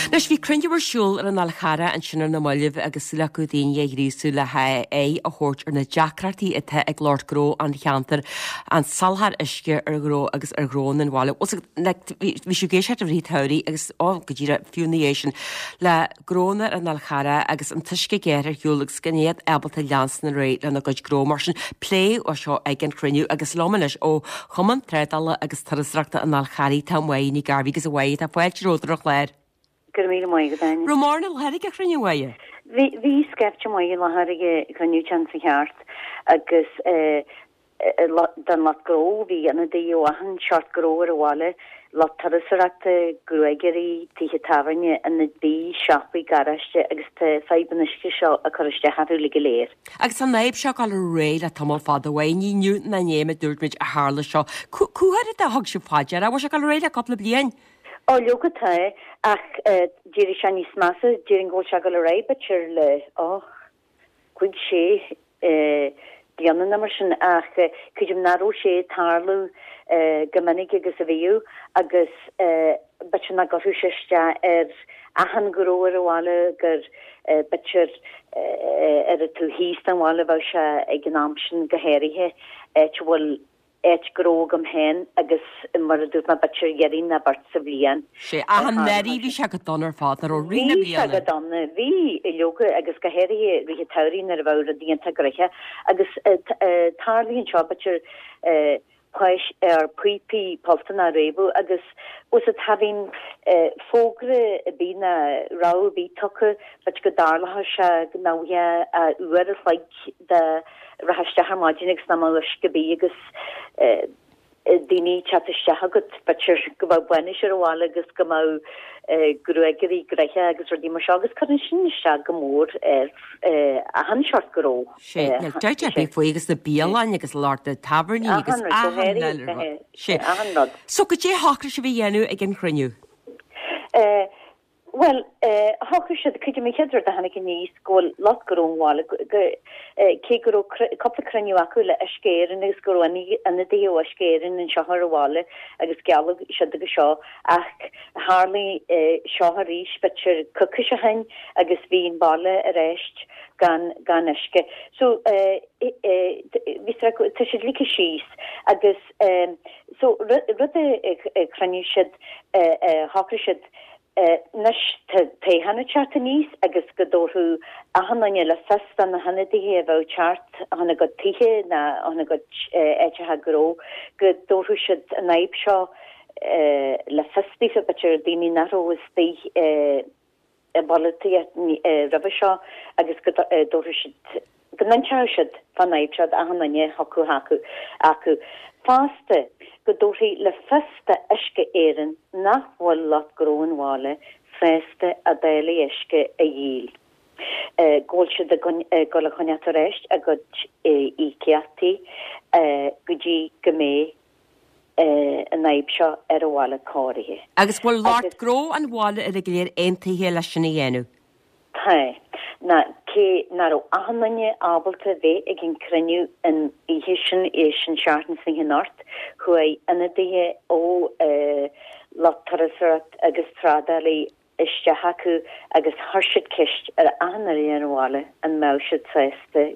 Nes bhí cruinnear siúil ar an alchara an sinar na moileh agus sula go daine ríú le ha é a chót ar na deacratí ithe ag Lord Gró an cheantar an salthar isce ar gró agus ar grón an bháile. Bhí siú géisiart a bhí teirí agus go ddíra fiúnaéis le gróna an alchara agus an tuisce géir hiúlagus scanéad ebalta leans na ré lena goid gró mar sin lé ó seo ag an cruinniú agus lomanis ó chuman tredala agus tarasreachta an alcharí tá mhaí ní garbhí agus a bhaid a foiil ródrach léir. Romárna lehéigh a chruniuhaie? Bhí scepte mai lehéige chruniú chan sa cheart agus dan lat gró bhí anna daíú ahan seart gró ar bháile lot tarasreachta gruigeí títhe tahaine an na bí seapaí garaiste agus febannisce seo a chuiste harú le go léir. Agus an naib seo gal ré le tamil fada bhain ní nniu na néime dúirtmid a hála seo. Cúhair a thug se fáidear a bh se gal ré le coppla blian? Ó leogatá ach díri se níos massa dírin ggóil se go le ré betir le chuig sé dianna mar sin ach chuidim naró sé tárlú gomannig agus a bhíú agus betir na goú seiste ar ahan goróir a bháile gur betir ar a tú híos an bháile bh se ag an amsin gohéirithe bhfuil gró am hen agus mar dút na betir gerin na bart sa blian. sé ahan nerí bhí se go donnar fátar ó rina blian. Bhí donna bhí i leoga agus gohéirí ri tairín ar bhir a dínta greiche agus tárlíonn seo betir páis ar puipi poltan a rébu agus was it having fógre bí na rá bí tucha bet go darlatha se náhe a uair like de rahaiste harmáidinig na má gobí agus daoine chatiste agat betir go bh buine ar bháil agus go má gruigeí greiche agus ruí mar agus chu sin se go mór ar a hanseart goró. sé deite be faoi agus na bíaláin agus láir de taberní agus sé. So go dé háchar se bhí dhéanú ag an chruniú? Well, háchar se chuide mé cheidir a hanna níos ggóil lot gorónháile cé gur coppla cruniú acu le scéirin agus go anna déo a scéirin in seothar bháile agus geala se go seo ach hálí seothar ríis betir cuca se hain agus bhíon bála a réist gan isce. So tu si lícha síos agus so rud cruniú siad háchar siad nes te hanna chart níos agus go dóú a hanne le festa na hanna dihé bh chart hanna go tihe na hanna go éte ha gró go dóú siid a naib seo le festi a betir daoine naró is tí ballti rabe seo agus go dóú siid go nanse siid fan naib sead a hanne haku acu fáste go dóí le festa isce éan nachhfuil lot grónháile feste a déla isce a dhíl. Ggóil se go le chuneat réist a go íceatí go dtí go mé a naib seo ar a bháile cáirithe. Agus bhfuil láirt gró an bháile ar a gléir aontaithe leis sinna dhéanú? Tá. Na cé nar ó ahanne ábalta bheith ag an cruniú an ihisin sin seaartan sin hinart chu é ina dthe ó látarasrat agus trádalí iste hacu agus thuirsid ceist ar ahannaí an bháile an máisiid saiste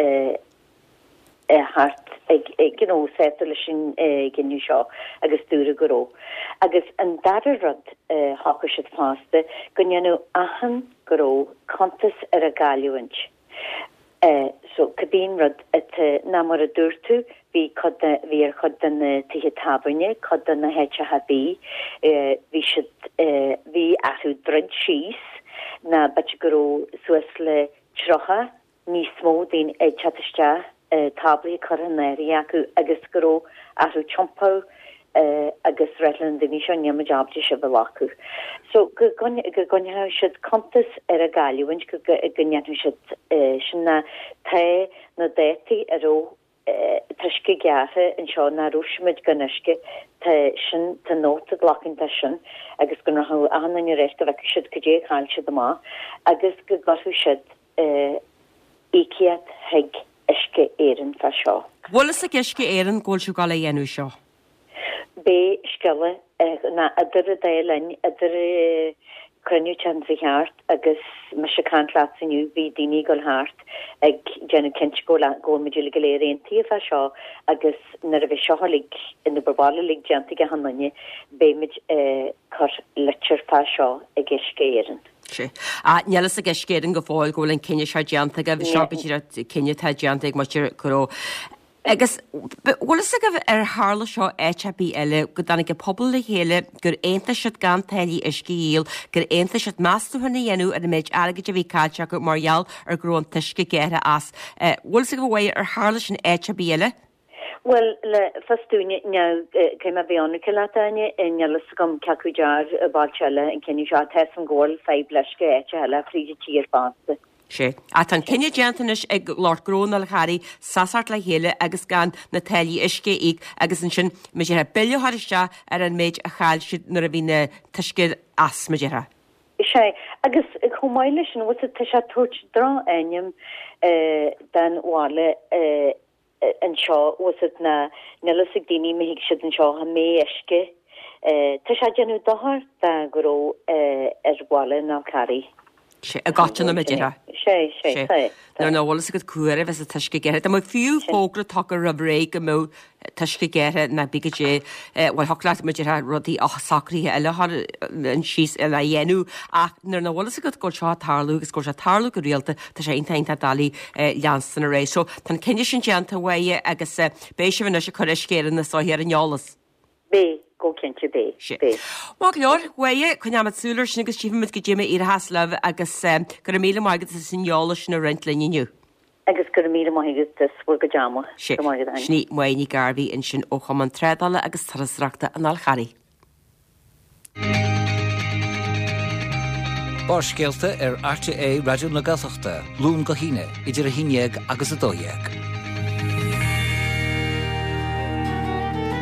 hart ag séta lei sin giniu seo agus dúra goró. Agus an dadarrad hácha siad fásta gonneanú ahan goró contas ar a gáiliúint. So cabín rud ná mar a dúirtú hí ar chud den tithe tabaine chud den na héite habí hí athú dreid síos na bete goró suas le trocha ní smó daon chatiste tabli coronéri acu agus goró aú chompó agus relan den ní seo ma jobti se belacu. So go gonne siid contas ar a galúint go gonne siid sinna te na déti aró tuisce geathe an seo na rúisiid ganneisce sin tá nóta lacinn sin agus go rath ahanna réist go bheith siid go dé chail siad amá agus go gaú siid íciad heig isce éan fa seo. Bhlas a isce éan ggóil siú gála dhéanú seo? Bé skelle na idir a délein idir cruniú chan sa cheart agus me se canlaatsinniu vi dini gol hart ag gennne kenint go meúle goléir an tífa seo agus na a vi seolig in de barbalig gentige hanne béimiid kar leturfa seo ag geisgéieren. Nelas a geisgéan go fáil ggóil an cinenne se deanta a bhí seo cinenne tá deanta ag mar goró. Agus bhlas a go bh hála seo éittebí eile go dána go pobl le chéile gur éanta siad gan tailí iscííl gur éanta siad meúhanna dhéanú ar méid aige a bhí cáte go margheall ar grón tuisce géire as. Bhlas a go bhhaid ar hála sin éittebí eile? Well, le fastúne céim a bhíonna celátaine nelas gom cecuidear a báilteile in cinenne seo te an ggóil fé bleisce éite heile fríide tír fásta. sé. A tan cinenne deantanis ag Lord Grón le charí sasart le héile agus gan na tailí isce ig agus an sin me sé biliohariste ar an méid a chail siad nar a bhína tuiscid as me dére. sé agus chomáile sin was te se tuairt dra aim den bháile an seo was na nelasig daoine me hiic siad an seo ha mé isce te se genú dahar da goró ar bháile ná carí. A gatainna me dére. sé. Nar bhlas a go cuair bheits a tuisce géire. Tá fiú fógra tucha rabré go mó tuisce géire na bigadé bhil tholaat me dére rudí á sacríthe eile an síos a dhéanú ach nar bhlas a go go seo tarlú agus go se tarlú go réalta tá sé intainta dalí leanstan a rééis. So tan cinenne sin deanta bhaide agus bééis bhna se chuir céan na sáhéar an neolalas. Bé. Go cinnte bé. Má leor waie chun am súler sin agus tífamid go déime ar haslah agus gur mí maigat sinneála sin a rentliniu. Agus gur mí maigus bfu go deama. Sní muoí garbhí in sin ó chaman tredala agus tarasreachta an alcharí. Bárscéalta ar RTA Radio na Gaeltachta, Lún go híine, idir a híineag agus a dóiag.